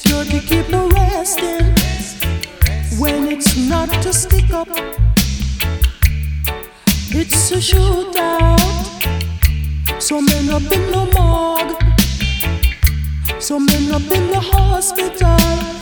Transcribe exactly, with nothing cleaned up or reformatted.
sure to keep arresting when it's not to stick up. It's a shootout. Some men up in the morgue, some men up in the hospital.